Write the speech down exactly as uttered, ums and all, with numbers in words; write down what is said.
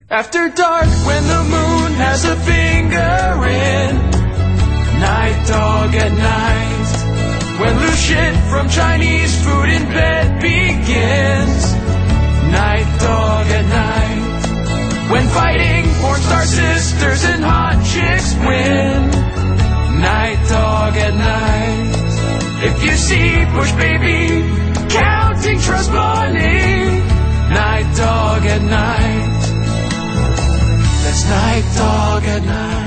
After dark, when the moon has a finger in, night dog at night. When loose shit from Chinese food in bed begins, night dog at night. When fighting porn star sisters and hot chicks win, night dog at night. If you see Bush baby counting trust money, night dog at night. That's night dog at night.